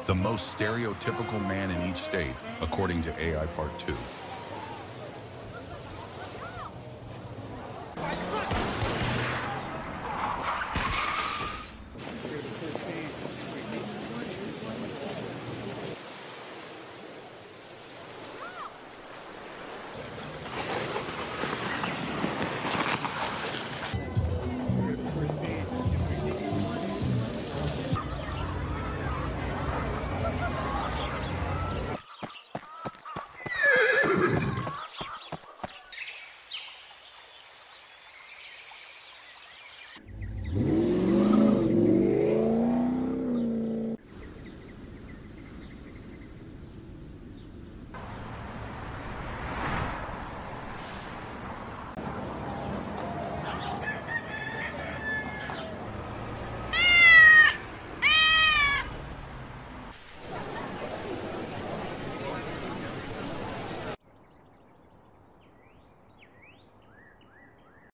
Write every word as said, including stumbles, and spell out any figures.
The most stereotypical man in each state, according to A I Part two.